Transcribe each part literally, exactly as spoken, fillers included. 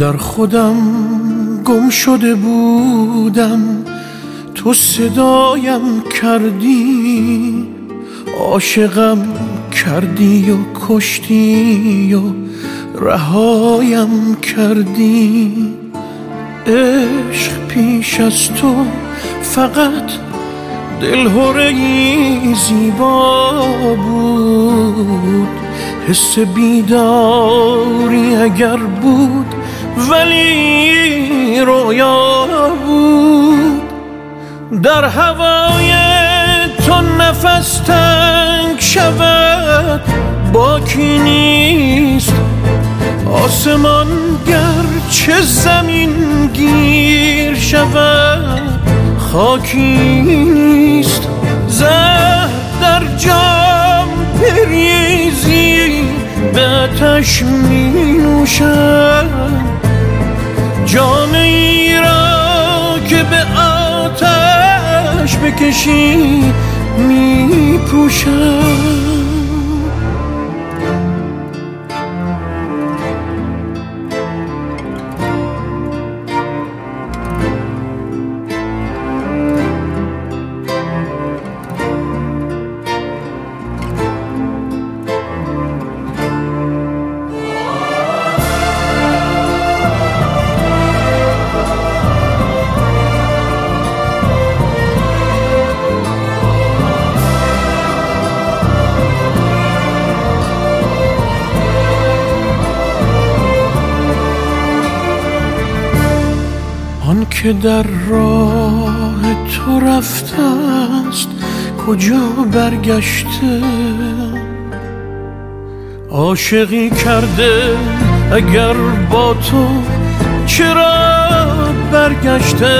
در خودم گم شده بودم، تو صدایم کردی، عاشقم کردی و کشتی و رهایم کردی. عشق پیش از تو فقط دلهره‌ای زیبا بود، حس بیداری اگر بود ولی رویا بود. در هوای تو نفس تنگ شود باکی نیست، آسمان گرچه زمین گیر شود خاکی نیست. زهر در جام بریزی به آتش می نوشم، جام ای را که به آتش بکشی می پوشم. آن که در راه تو رفته است کجا برگشته، عاشقی کرده اگر با تو چرا برگشته.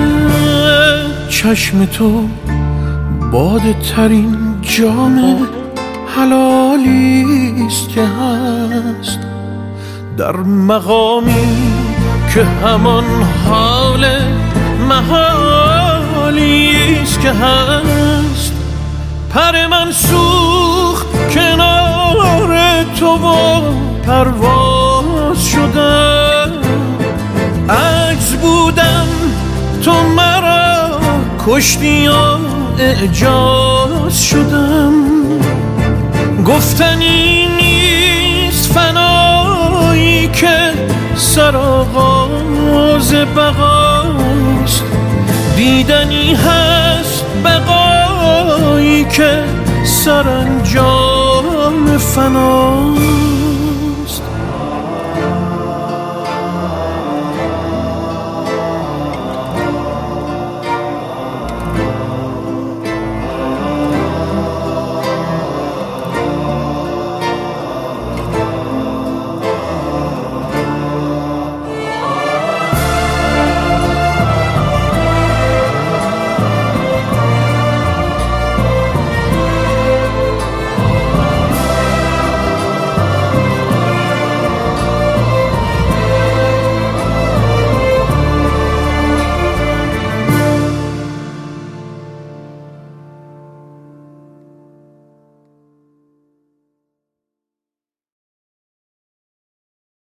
چشم تو باده ترین جام حلالیست که هست، در مقامی که همان حال محالیست که هست. پر من سوخت کنار تو و پرواز شدم، عجز بودم تو مرا کشتی و اعجاز شدم. گفتنی نیست فنایی که سرآغاز بقاست، دیدنی هست بقایی که سرانجام فناست.